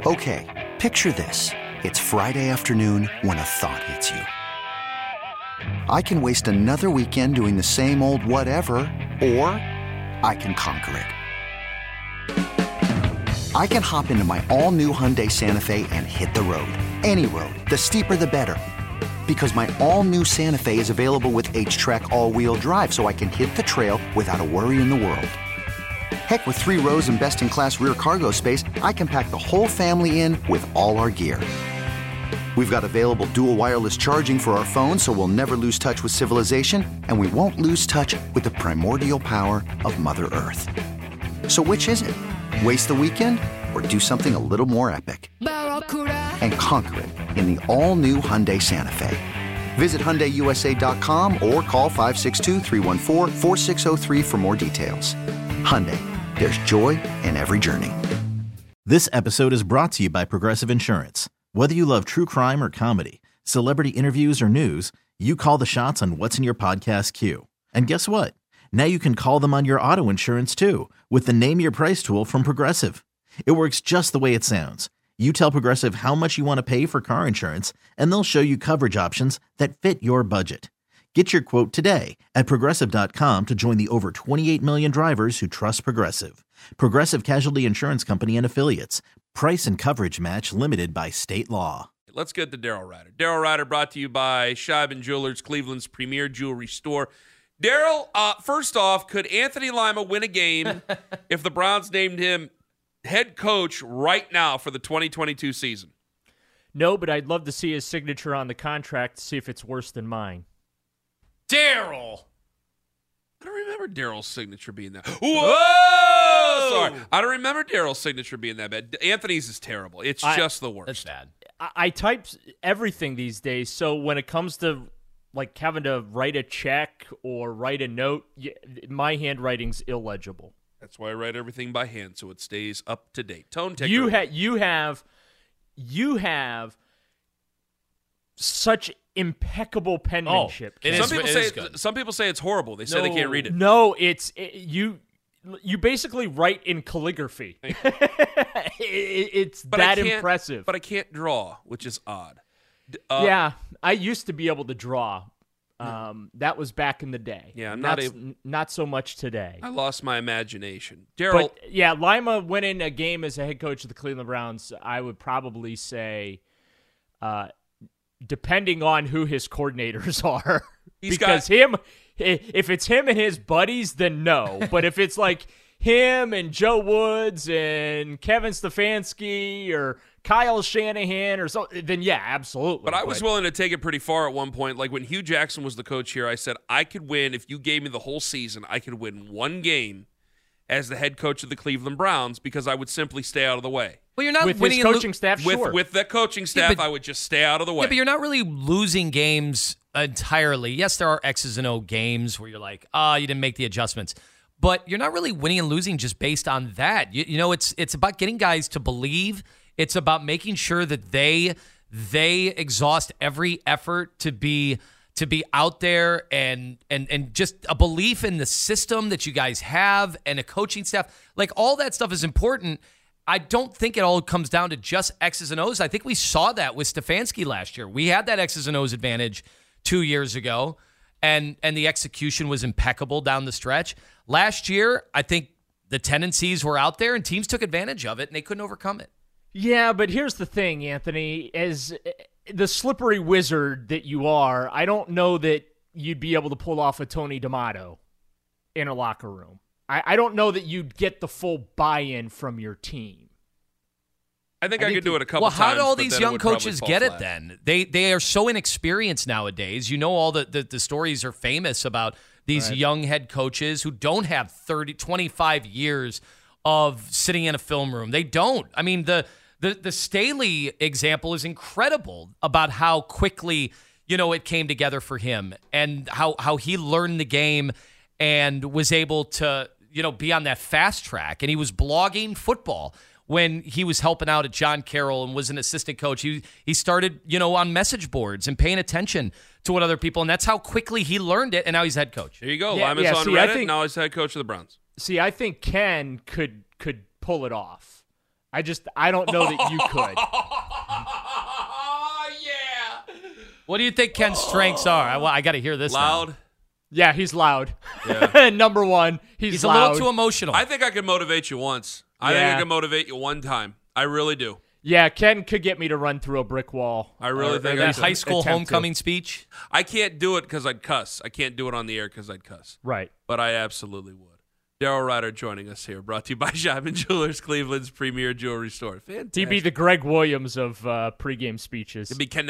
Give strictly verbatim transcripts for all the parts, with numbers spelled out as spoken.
Okay, picture this. It's Friday afternoon when a thought hits you. I can waste another weekend doing the same old whatever, or I can conquer it. I can hop into my all-new Hyundai Santa Fe and hit the road. Any road. The steeper, the better. Because my all-new Santa Fe is available with H-Track all-wheel drive, so I can hit the trail without a worry in the world. Heck, with three rows and best-in-class rear cargo space, I can pack the whole family in with all our gear. We've got available dual wireless charging for our phones, so we'll never lose touch with civilization, and we won't lose touch with the primordial power of Mother Earth. So which is it? Waste the weekend or do something a little more epic? And conquer it in the all-new Hyundai Santa Fe. Visit Hyundai U S A dot com or call five six two, three one four, four six zero three for more details. Hyundai, there's joy in every journey. This episode is brought to you by Progressive Insurance. Whether you love true crime or comedy, celebrity interviews or news, you call the shots on what's in your podcast queue. And guess what? Now you can call them on your auto insurance too with the Name Your Price tool from Progressive. It works just the way it sounds. You tell Progressive how much you want to pay for car insurance, and they'll show you coverage options that fit your budget. Get your quote today at Progressive dot com to join the over twenty-eight million drivers who trust Progressive. Progressive Casualty Insurance Company and Affiliates. Price and coverage match limited by state law. Let's get to Daryl Ryder. Daryl Ryder brought to you by Scheib and Jewelers, Cleveland's premier jewelry store. Daryl, uh, first off, could Anthony Lima win a game if the Browns named him head coach right now for the twenty twenty-two season? No, but I'd love to see his signature on the contract to see if it's worse than mine. Daryl! I don't remember Daryl's signature being that. Whoa! Sorry. I don't remember Daryl's signature being that bad. Anthony's is terrible. It's I, just the worst. That's bad. I, I type everything these days, so when it comes to like having to write a check or write a note, my handwriting's illegible. That's why I write everything by hand, so it stays up to date. Tone taker. You, ha- you have, you have such impeccable penmanship. Oh, it some is, people it say is good. Some people say it's horrible. They say no, they can't read it. No, it's it, you. You basically write in calligraphy. it, it's but that impressive. But I can't draw, which is odd. Uh, yeah, I used to be able to draw. Um, that was back in the day. Yeah, I'm not not, able, not so much today. I lost my imagination. Daryl. But yeah, Lima winning a game as a head coach of the Cleveland Browns, I would probably say, uh, depending on who his coordinators are, He's because got, him, if it's him and his buddies, then no. But if it's like him and Joe Woods and Kevin Stefanski or Kyle Shanahan or so, then yeah, absolutely. But I was willing to take it pretty far at one point. Like when Hugh Jackson was the coach here, I said I could win if you gave me the whole season. I could win one game as the head coach of the Cleveland Browns because I would simply stay out of the way. Well, you're not with winning his coaching lo- staff, with, sure. With the coaching staff, yeah, but, I would just stay out of the way. Yeah, but you're not really losing games entirely. Yes, there are X's and O games where you're like, ah, oh, you didn't make the adjustments. But you're not really winning and losing just based on that. You, you know, it's it's about getting guys to believe. It's about making sure that they they exhaust every effort to be to be out there and and and just a belief in the system that you guys have and a coaching staff. Like all that stuff is important. I don't think it all comes down to just X's and O's. I think we saw that with Stefanski last year. We had that X's and O's advantage two years ago, and and the execution was impeccable down the stretch. Last year, I think the tendencies were out there, and teams took advantage of it, and they couldn't overcome it. Yeah, but here's the thing, Anthony. As the slippery wizard that you are, I don't know that you'd be able to pull off a Tony D'Amato in a locker room. I, I don't know that you'd get the full buy-in from your team. I think I, I could think do it a couple well, times. Well, how do all but these then it young would probably coaches fall get flat. it then? They they are so inexperienced nowadays. You know, all the, the, the stories are famous about these right. young head coaches who don't have thirty, twenty-five years of sitting in a film room. They don't. I mean, the the the Staley example is incredible about how quickly, you know, it came together for him and how how he learned the game and was able to, you know, be on that fast track. And he was blogging football when he was helping out at John Carroll and was an assistant coach. He he started, you know, on message boards and paying attention to what other people, and that's how quickly he learned it, and now he's head coach. There you go. Yeah, Lima's yeah, on see, I Reddit, think- now he's head coach of the Browns. See, I think Ken could could pull it off. I just I don't know that you could. Oh, yeah. What do you think Ken's strengths are? I, I got to hear this. Loud. Now. Yeah, he's loud. Yeah. Number one, he's, He's loud. a little too emotional. I think I can motivate you once. I Yeah. think I can motivate you one time. I really do. Yeah, Ken could get me to run through a brick wall. I really Or- think or I that could. high school attempt to. homecoming speech. I can't do it because I'd cuss. I can't do it on the air because I'd cuss. Right. But I absolutely would. Daryl Ryder joining us here, brought to you by Scheiben Jewelers, Cleveland's premier jewelry store. Fantastic. He'd be the Greg Williams of uh, pregame speeches. It'd be Ken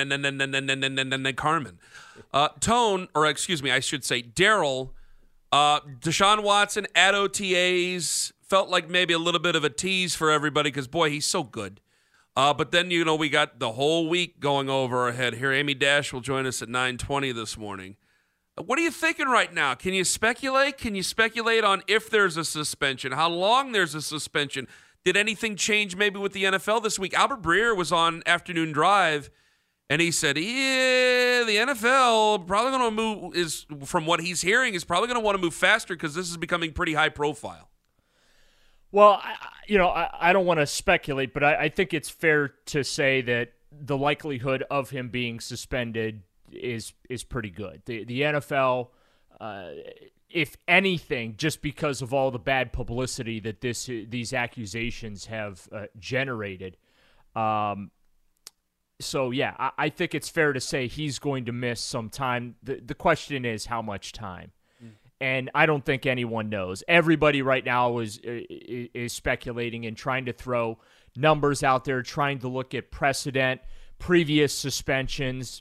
Carmen. Uh, Tone, or excuse me, I should say Daryl, uh, Deshaun Watson at O T As felt like maybe a little bit of a tease for everybody because, boy, he's so good. Uh, but then, you know, we got the whole week going over our head here. Amy Dash will join us at nine twenty this morning. What are you thinking right now? Can you speculate? Can you speculate on if there's a suspension, how long there's a suspension? Did anything change maybe with the N F L this week? Albert Breer was on Afternoon Drive, and he said, yeah, the N F L probably going to move, is from what he's hearing, is probably going to want to move faster because this is becoming pretty high profile. Well, I, you know, I, I don't want to speculate, but I, I think it's fair to say that the likelihood of him being suspended is is pretty good. The the N F L, uh, if anything, just because of all the bad publicity that this these accusations have uh, generated. Um, so yeah, I, I think it's fair to say he's going to miss some time. The the question is how much time. And I don't think anyone knows. Everybody right now is is speculating and trying to throw numbers out there, trying to look at precedent, previous suspensions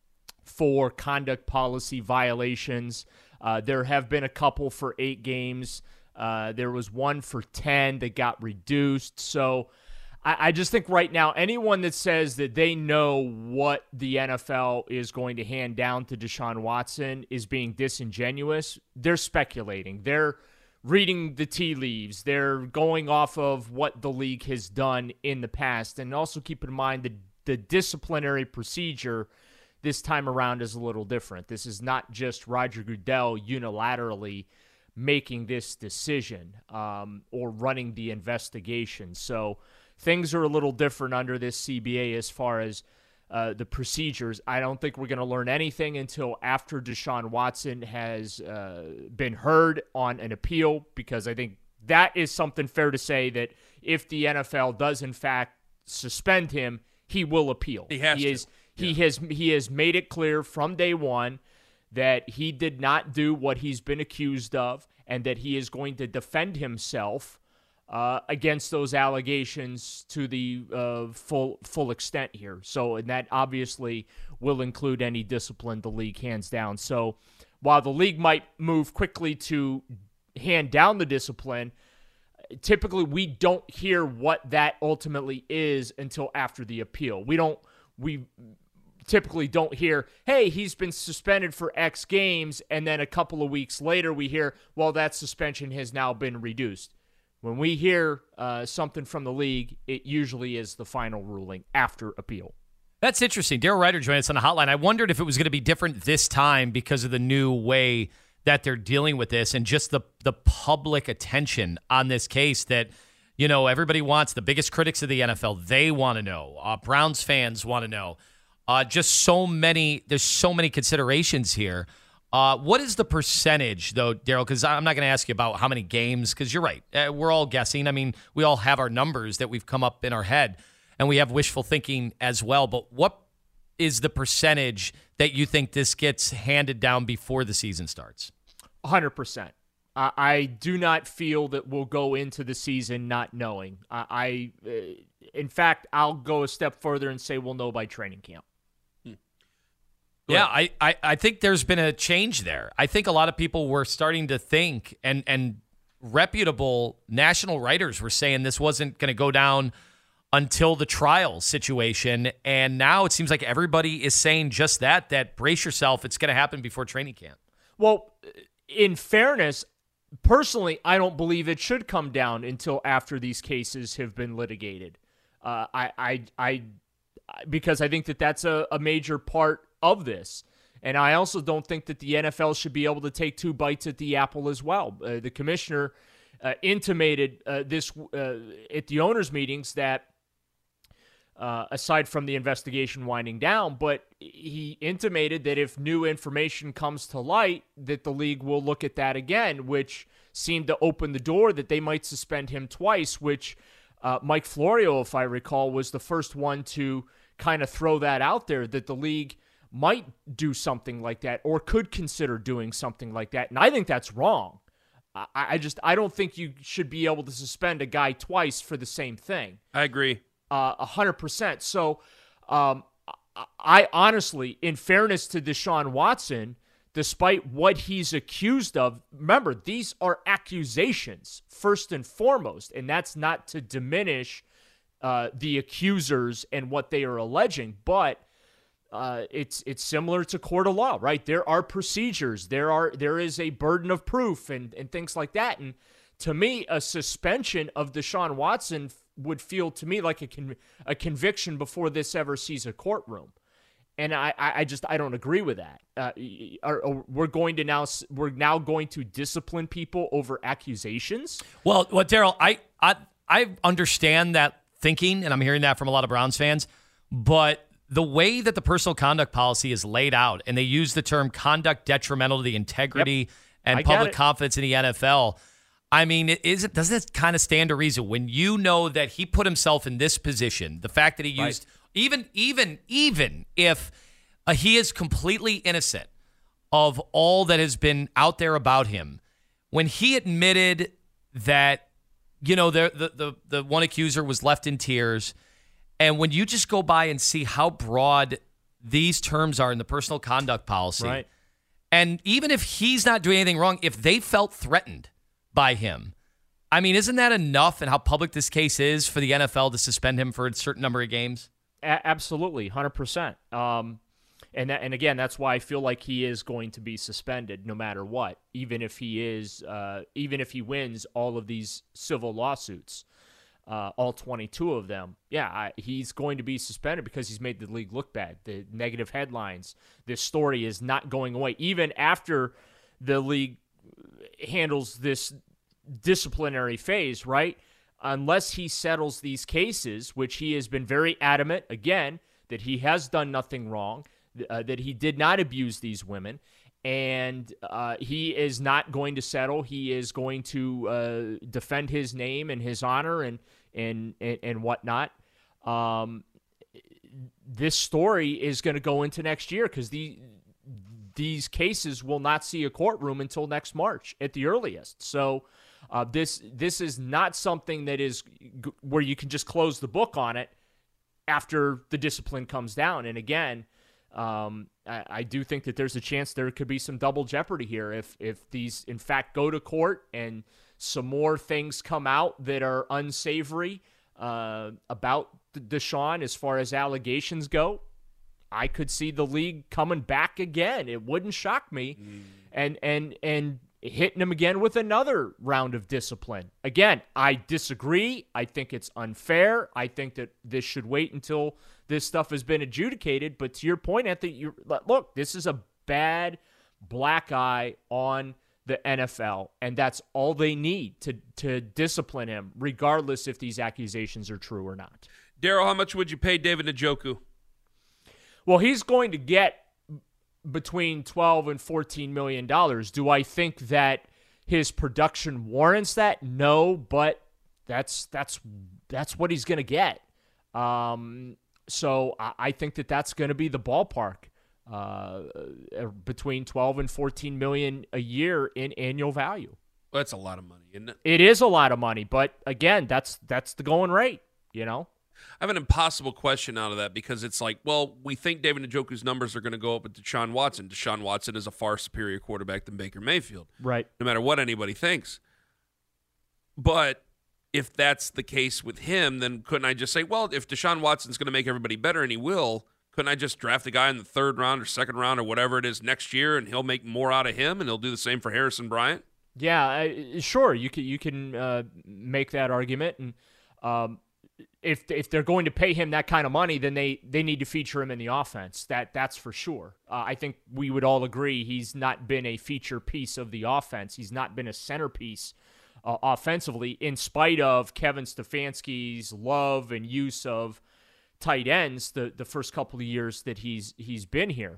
for conduct policy violations. Uh, there have been a couple for eight games. Uh, there was one for ten that got reduced. So I, I just think right now, anyone that says that they know what the N F L is going to hand down to Deshaun Watson is being disingenuous. They're speculating. They're reading the tea leaves. They're going off of what the league has done in the past. And also keep in mind the, the disciplinary procedure this time around is a little different. This is not just Roger Goodell unilaterally making this decision um, or running the investigation. So things are a little different under this C B A as far as uh, the procedures. I don't think we're going to learn anything until after Deshaun Watson has uh, been heard on an appeal, because I think that is something fair to say that if the N F L does in fact suspend him, he will appeal. He has he to. Is, he Yeah. has he has made it clear from day one that he did not do what he's been accused of, and that he is going to defend himself uh, against those allegations to the uh, full full extent here. So, and that obviously will include any discipline the league hands down. So, while the league might move quickly to hand down the discipline, typically we don't hear what that ultimately is until after the appeal. We don't we typically don't hear, hey, he's been suspended for X games, and then a couple of weeks later we hear, well, that suspension has now been reduced. When we hear uh, something from the league, it usually is the final ruling after appeal. That's interesting. Daryl Ryder joined us on the hotline. I wondered if it was going to be different this time because of the new way that they're dealing with this and just the the public attention on this case that, you know, everybody wants. The biggest critics of the N F L, they want to know. Uh, Browns fans want to know. Uh, just so many, there's so many considerations here. Uh, what is the percentage, though, Daryl? Because I'm not going to ask you about how many games, because you're right. Uh, we're all guessing. I mean, we all have our numbers that we've come up in our head, and we have wishful thinking as well. But what is the percentage that you think this gets handed down before the season starts? one hundred percent. I, I do not feel that we'll go into the season not knowing. I, I uh, in fact, I'll go a step further and say we'll know by training camp. Yeah, I, I, I think there's been a change there. I think a lot of people were starting to think, and, and reputable national writers were saying this wasn't going to go down until the trial situation. And now it seems like everybody is saying just that, that brace yourself, it's going to happen before training camp. Well, in fairness, personally, I don't believe it should come down until after these cases have been litigated. Uh, I, I, I, because I think that that's a, a major part of this. And I also don't think that the N F L should be able to take two bites at the apple as well. Uh, the commissioner uh, intimated uh, this uh, at the owners' meetings that, uh, aside from the investigation winding down, but he intimated that if new information comes to light, that the league will look at that again, which seemed to open the door that they might suspend him twice, which uh, Mike Florio, if I recall, was the first one to kind of throw that out there, that the league might do something like that or could consider doing something like that. And I think that's wrong. I, I just, I don't think you should be able to suspend a guy twice for the same thing. I agree. Uh, a hundred percent. So, um, I honestly, in fairness to Deshaun Watson, despite what he's accused of, remember, these are accusations first and foremost, and that's not to diminish uh, the accusers and what they are alleging, but uh, it's it's similar to court of law, right? There are procedures, there are there is a burden of proof and and things like that, and to me, a suspension of Deshaun Watson would feel to me like a con- a conviction before this ever sees a courtroom. And I, I just I don't agree with that. Uh, are, are, we're going to now we're now going to discipline people over accusations. Well, well, Daryl, I, I I understand that thinking, and I'm hearing that from a lot of Browns fans. But the way that the personal conduct policy is laid out, and they use the term conduct detrimental to the integrity Yep. and I public get it. confidence in the N F L. I mean, it isn't doesn't it kind of stand to reason when you know that he put himself in this position? The fact that he used. Right. Even, even, even if uh, he is completely innocent of all that has been out there about him, when he admitted that, you know, the, the, the, the one accuser was left in tears, and when you just go by and see how broad these terms are in the personal conduct policy, Right. and even if he's not doing anything wrong, if they felt threatened by him, I mean, isn't that enough and how public this case is for the N F L to suspend him for a certain number of games? A- absolutely, one hundred percent. Um, and that, and again, that's why I feel like he is going to be suspended no matter what, even if he is, uh, even if he wins all of these civil lawsuits, uh, all twenty-two of them. Yeah, I, he's going to be suspended because he's made the league look bad. The negative headlines. This story is not going away, even after the league handles this disciplinary phase, right? Unless he settles these cases, which he has been very adamant, again, that he has done nothing wrong, uh, that he did not abuse these women, and uh, he is not going to settle. He is going to uh, defend his name and his honor and and and, and whatnot. Um, this story is going to go into next year because the these cases will not see a courtroom until next March at the earliest. So. Uh, this this is not something that is g- where you can just close the book on it after the discipline comes down. And again, um, I, I do think that there's a chance there could be some double jeopardy here if if these in fact go to court and some more things come out that are unsavory uh, about Deshaun as far as allegations go. I could see the league coming back again. It wouldn't shock me, mm. and and and. hitting him again with another round of discipline. Again, I disagree. I think it's unfair. I think that this should wait until this stuff has been adjudicated. But to your point, Anthony, you look, this is a bad black eye on the N F L, and that's all they need to to discipline him, regardless if these accusations are true or not. Daryl, how much would you pay David Njoku? Well, he's going to get between twelve and fourteen million dollars. Do I think that his production warrants that? No, but that's that's that's what he's going to get. Um, so I, I think that that's going to be the ballpark, uh, between twelve and fourteen million a year in annual value. Well, that's a lot of money, isn't it? It is a lot of money, but again, that's that's the going rate, you know. I have an impossible question out of that because it's like, well, we think David Njoku's numbers are going to go up with Deshaun Watson. Deshaun Watson is a far superior quarterback than Baker Mayfield. Right. No matter what anybody thinks. But if that's the case with him, then couldn't I just say, well, if Deshaun Watson's going to make everybody better, and he will, couldn't I just draft a guy in the third round or second round or whatever it is next year, and he'll make more out of him, and he'll do the same for Harrison Bryant? Yeah, I, sure. You can you can uh, make that argument, and um, if if they're going to pay him that kind of money, then they, they need to feature him in the offense. That that's for sure. Uh, I think we would all agree he's not been a feature piece of the offense. He's not been a centerpiece uh, offensively, in spite of Kevin Stefanski's love and use of tight ends the, the first couple of years that he's he's been here.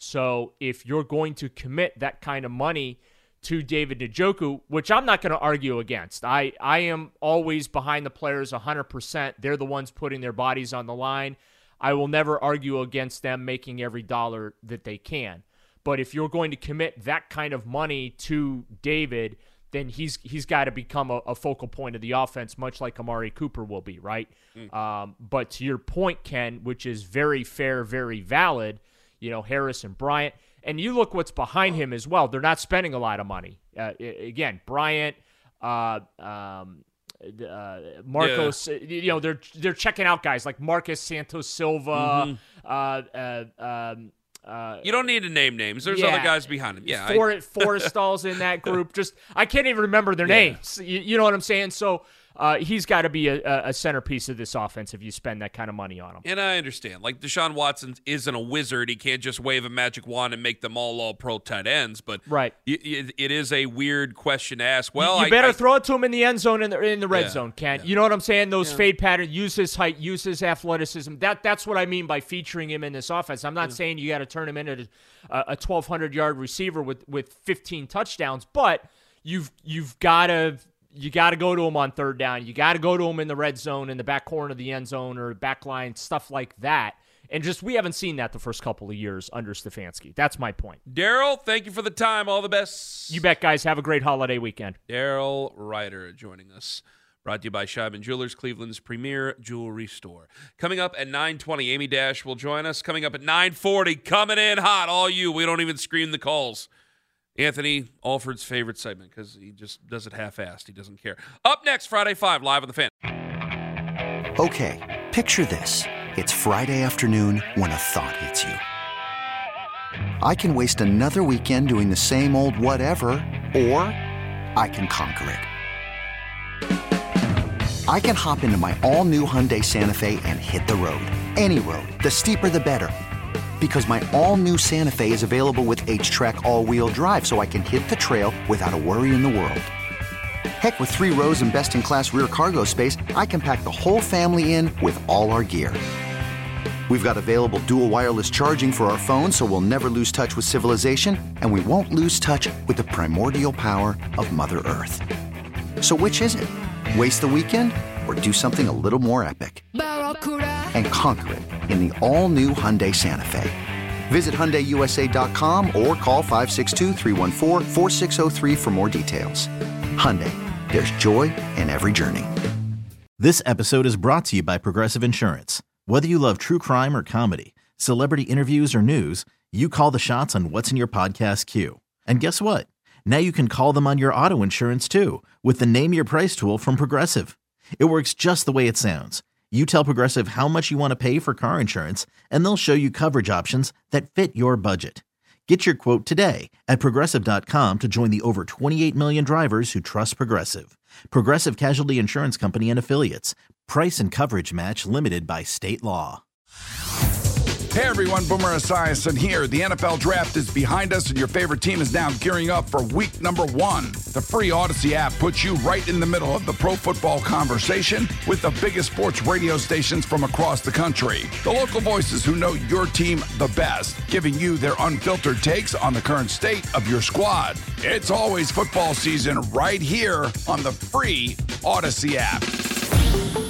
So if you're going to commit that kind of money to David Njoku, which I'm not going to argue against. I, I am always behind the players one hundred percent. They're the ones putting their bodies on the line. I will never argue against them making every dollar that they can. But if you're going to commit that kind of money to David, then he's he's got to become a, a focal point of the offense, much like Amari Cooper will be, right? Mm. Um, but to your point, Ken, which is very fair, very valid, you know, Harrison Bryant, and you look what's behind him as well. They're not spending a lot of money. Uh, again, Bryant, uh, um, uh, Marcos, yeah. you know, they're they're checking out guys like Marcus Santos Silva. Mm-hmm. Uh, uh, um, uh, you don't need to name names. There's yeah. other guys behind him. Yeah, For, I... Forrestal's in that group. Just I can't even remember their yeah. names. You, you know what I'm saying? So. Uh, he's got to be a, a centerpiece of this offense if you spend that kind of money on him. And I understand. Like, Deshaun Watson isn't a wizard. He can't just wave a magic wand and make them all all-pro tight ends. But right. it, it is a weird question to ask. Well, You, you I, better I, throw it to him in the end zone, in the, in the red yeah, zone, Ken. Yeah. You know what I'm saying? Those yeah. fade patterns, use his height, use his athleticism. That That's what I mean by featuring him in this offense. I'm not yeah. saying you got to turn him into a, a twelve hundred yard receiver with, with fifteen touchdowns, but you've you've got to – You got to go to him on third down. You got to go to him in the red zone, in the back corner of the end zone, or back line, stuff like that. And just we haven't seen that the first couple of years under Stefanski. That's my point. Daryl, thank you for the time. All the best. You bet, guys. Have a great holiday weekend. Daryl Ryder joining us. Brought to you by Scheibman Jewelers, Cleveland's premier jewelry store. Coming up at nine twenty, Amy Dash will join us. Coming up at nine forty, coming in hot, all you. We don't even scream the calls. Anthony Alford's favorite segment because he just does it half-assed. He doesn't care. Up next, Friday five, live on The Fan. Okay, picture this. It's Friday afternoon when a thought hits you. I can waste another weekend doing the same old whatever, or I can conquer it. I can hop into my all-new Hyundai Santa Fe and hit the road. Any road. The steeper, the better. Because my all-new Santa Fe is available with H-Track all-wheel drive, so I can hit the trail without a worry in the world. Heck, with three rows and best-in-class rear cargo space, I can pack the whole family in with all our gear. We've got available dual wireless charging for our phones, so we'll never lose touch with civilization, and we won't lose touch with the primordial power of Mother Earth. So which is it? Waste the weekend or do something a little more epic? And conquer it in the all-new Hyundai Santa Fe. Visit Hyundai U S A dot com or call five six two, three one four, four six zero three for more details. Hyundai, there's joy in every journey. This episode is brought to you by Progressive Insurance. Whether you love true crime or comedy, celebrity interviews or news, you call the shots on what's in your podcast queue. And guess what? Now you can call them on your auto insurance too with the Name Your Price tool from Progressive. It works just the way it sounds. You tell Progressive how much you want to pay for car insurance, and they'll show you coverage options that fit your budget. Get your quote today at Progressive dot com to join the over twenty-eight million drivers who trust Progressive. Progressive Casualty Insurance Company and Affiliates. Price and coverage match limited by state law. Hey everyone, Boomer Esiason here. The N F L Draft is behind us and your favorite team is now gearing up for week number one. The free Odyssey app puts you right in the middle of the pro football conversation with the biggest sports radio stations from across the country. The local voices who know your team the best, giving you their unfiltered takes on the current state of your squad. It's always football season right here on the free Odyssey app.